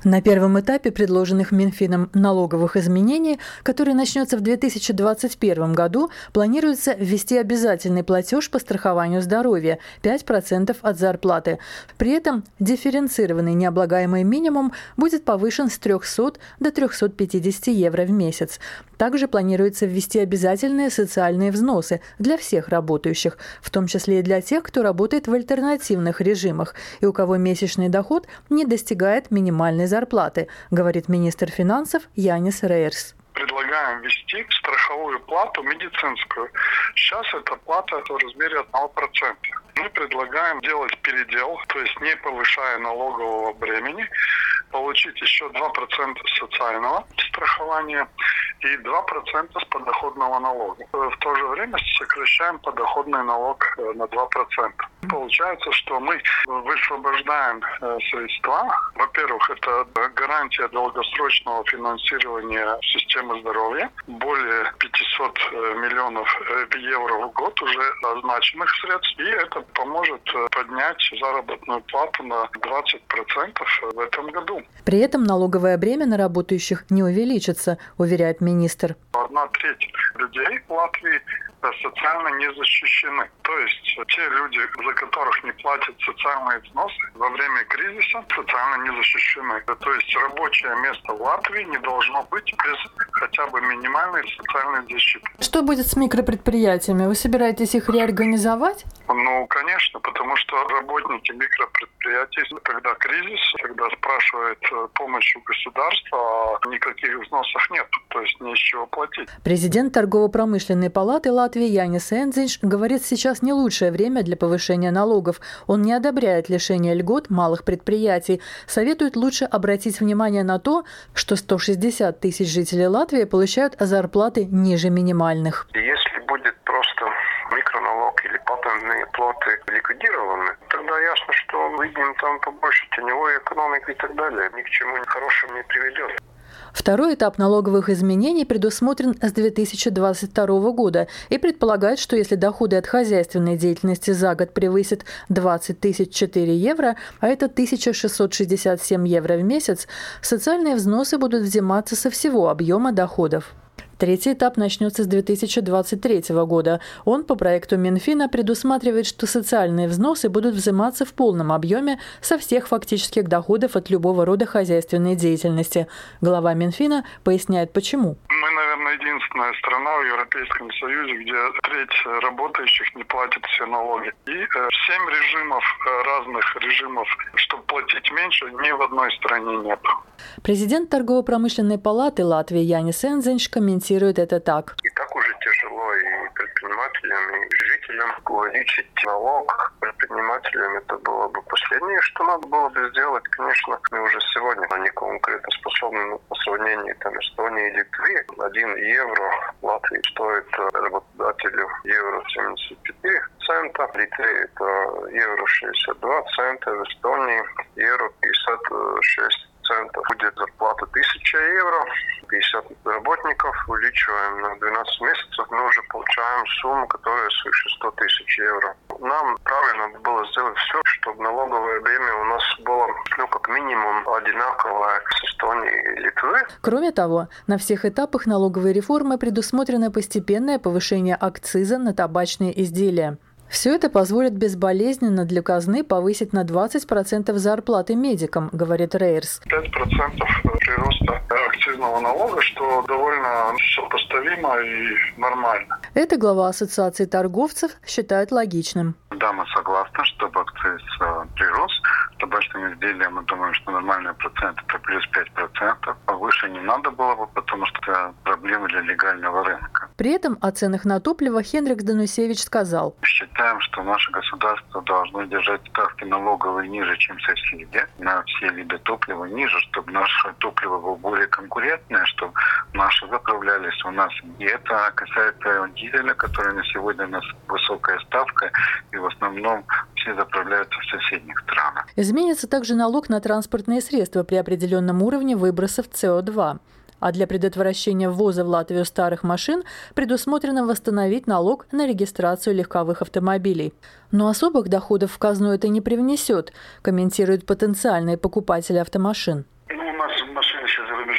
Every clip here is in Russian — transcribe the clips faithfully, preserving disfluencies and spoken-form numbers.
На первом этапе предложенных Минфином налоговых изменений, который начнется в две тысячи двадцать первом году, планируется ввести обязательный платеж по страхованию здоровья – пять процентов от зарплаты. При этом дифференцированный необлагаемый минимум будет повышен с трёхсот до трёхсот пятидесяти евро в месяц. Также планируется ввести обязательные социальные взносы для всех работающих, в том числе и для тех, кто работает в альтернативных режимах и у кого месячный доход не достигает минимальной зарплаты, говорит министр финансов Янис Рейерс. Предлагаем ввести страховую плату медицинскую. Сейчас эта плата в размере одного процента. Мы предлагаем делать передел, то есть не повышая налогового бремени, получить еще два процента социального страхования и два процента с подоходного налога. В то же время сокращаем подоходный налог на два процента. Получается, что мы высвобождаем средства. Во-первых, это гарантия долгосрочного финансирования системы здоровья. Более пятисот миллионов евро в год уже назначенных средств. И это поможет поднять заработную плату на двадцать процентов в этом году. При этом налоговое бремя на работающих не увеличится, уверяет министр. Одна треть людей в Латвии социально не защищены. То есть те люди, за которых не платят социальные взносы, во время кризиса социально не защищены. То есть рабочее место в Латвии не должно быть без хотя бы минимальной социальной защиты. Что будет с микропредприятиями? Вы собираетесь их реорганизовать? Ну, конечно, потому что работники микропредприятий, когда кризис, когда спрашивают помощь у государства, а никаких взносов нет, то есть не из чего платить. Президент торгово-промышленной палаты Латвии Янис Энзинш говорит, сейчас не лучшее время для повышения налогов. Он не одобряет лишение льгот малых предприятий. Советует лучше обратить внимание на то, что сто шестьдесят тысяч жителей Латвии получают зарплаты ниже минимальных. Если будет просто микроналог или патентные платы ликвидированы, тогда ясно, что выйдем там побольше теневой экономики и так далее. Ни к чему хорошему не приведет. Второй этап налоговых изменений предусмотрен с две тысячи двадцать второго года и предполагает, что если доходы от хозяйственной деятельности за год превысят двадцать тысяч четыре евро, а это тысяча шестьсот шестьдесят семь евро в месяц, социальные взносы будут взиматься со всего объема доходов. Третий этап начнется с две тысячи двадцать третьего года. Он по проекту Минфина предусматривает, что социальные взносы будут взиматься в полном объеме со всех фактических доходов от любого рода хозяйственной деятельности. Глава Минфина поясняет, почему. Мы, наверное, единственная страна в Европейском Союзе, где треть работающих не платит все налоги. И э, семь режимов, э, разных режимов, чтобы платить меньше, ни в одной стране нет. Президент торгово-промышленной палаты Латвии Янис Энзинш комментирует это так. И так уже тяжело и предпринимателям, и жителям увеличить налог. Предпринимателям это было бы последнее, что надо было бы сделать. Конечно, мы уже сегодня не конкурентоспособны по сравнению там, Эстонии и Литвы. Один евро в Латвии стоит работодателю евро семьдесят четыре цента. В Литве это евро шестьдесят два цента. В Эстонии евро пятьдесят шесть центов. Будет зарплата тысяча евро, пятьдесят работников, увеличиваем на двенадцать месяцев, мы уже получаем сумму, которая свыше сто тысяч евро. Нам правильно было сделать все, чтобы налоговое бремя у нас было, ну, как минимум, одинаковое с Эстонией и Литвой. Кроме того, на всех этапах налоговой реформы предусмотрено постепенное повышение акциза на табачные изделия. Все это позволит безболезненно для казны повысить на двадцать процентов зарплаты медикам, говорит Рейерс. пять процентов прироста акцизного налога, что довольно сопоставимо и нормально. Это глава Ассоциации торговцев считает логичным. Да, мы согласны, чтобы акциз прирос. Табачным изделиям, мы думаем, что нормальный процент это плюс пять процентов. А выше не надо было бы, потому что это проблемы для легального рынка. При этом о ценах на топливо Хенрикс Данусевич сказал. Считаем, что наше государство должно держать ставки налоговые ниже, чем соседи, на все виды топлива ниже, чтобы наше топливо было более конкурентное, чтобы наши заправлялись у нас. И это касается дизеля, который на сегодня у нас высокая ставка, и в основном все заправляются в соседних странах. Изменится также налог на транспортные средства при определенном уровне выбросов С О два. А для предотвращения ввоза в Латвию старых машин предусмотрено восстановить налог на регистрацию легковых автомобилей. Но особых доходов в казну это не привнесет, комментируют потенциальные покупатели автомашин. Ну,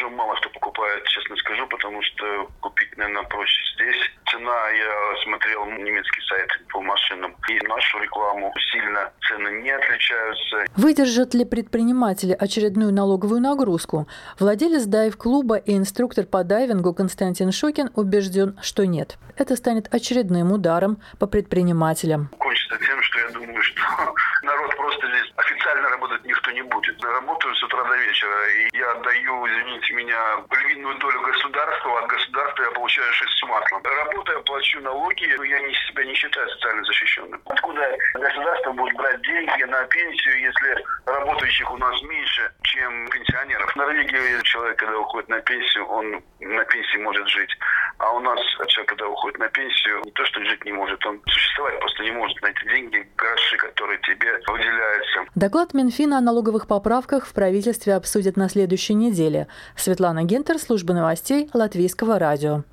рубежом мало кто покупает, честно скажу, потому что купить, наверное, проще здесь. Цена, я смотрел немецкий сайт по машинам, и нашу рекламу сильно цены не отличаются. Выдержат ли предприниматели очередную налоговую нагрузку? Владелец дайв-клуба и инструктор по дайвингу Константин Шокин убежден, что нет. Это станет очередным ударом по предпринимателям. Кончится тем, что я думаю, что народ просто здесь официально работать никто не будет. Работаю с утра до вечера, и я отдаю, извините меня, львиную долю государству, а от государства я получаю шесть с маслом. Работая, плачу налоги, я не, себя не считаю социально защищенным. Откуда государство будет брать деньги на пенсию, если работающих у нас меньше, чем пенсионеров? В Норвегии человек, когда уходит на пенсию, он на пенсии может жить. А у нас человек, когда уходит на пенсию, не то что жить не может, он существовать просто не может на эти деньги, гроши, которые тебе выделяются. Доклад Минфина о налоговых поправках в правительстве обсудят на следующей неделе. Светлана Гентер, служба новостей Латвийского радио.